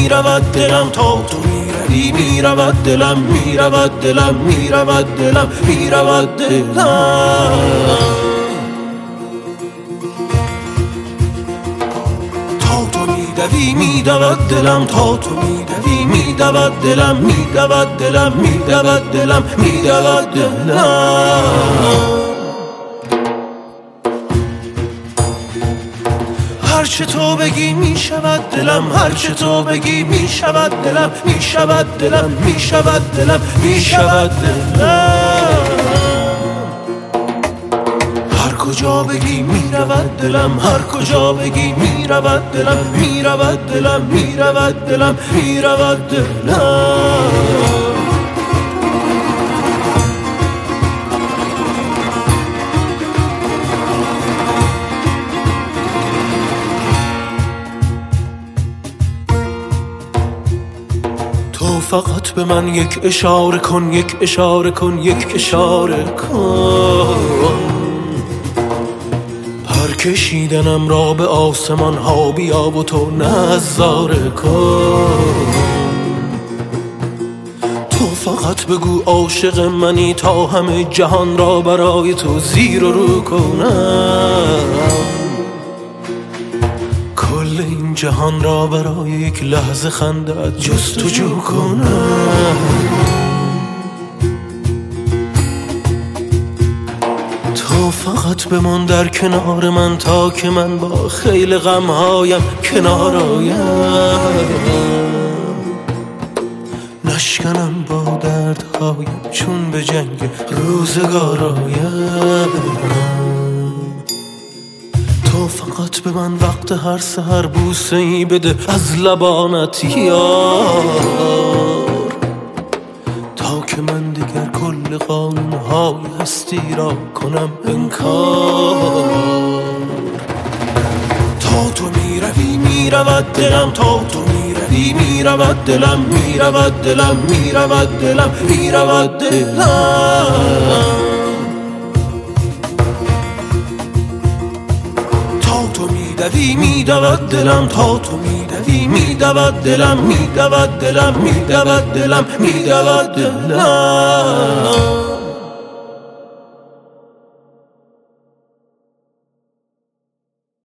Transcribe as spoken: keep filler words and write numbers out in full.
میرود دلم تا تو میروی، میرود دلم میرود دلم میرود دلم میرود دلم تا تو میدوی، میدود دلم تا تو میدوی، میدود دلم میدود دلم میدود دلم میدود دلم هرچه تو بگی می شود دلم، هرچه تو بگی می شود دلم، می شود دلم می شود دلم می شود دلم هر کجا بگی می رود دلم، هر کجا بگی می رود دلم، می رود دلم می رود دلم می رود دلم تو فقط به من یک اشاره کن، یک اشاره کن، یک اشاره کن پر کشیدنم را به آسمان ها بیا و تو نظاره کن تو فقط بگو عاشق منی تا همه جهان را برای تو زیر و رو کنم کل این جهان را برای یک لحظه خندت جستجو کنم تو فقط بمان در کنار من تا که من با خیل غمهایم کنار آیم نشکنم با دردهایم چون به جنگ روزگار آیم تو فقط به من وقت هر سحر بوسه ای بده از لبانت یار تا که من دیگر کل قانون‌های هستی را کنم انکار تا تو میروی میرود دلم تا تو میروی میرود دلم میرود دلم میرود دلم میرود دلم تو میدوی میدود دلم تا تو میدوی میدود دلم میدود دلم میدود دلم میدود دلم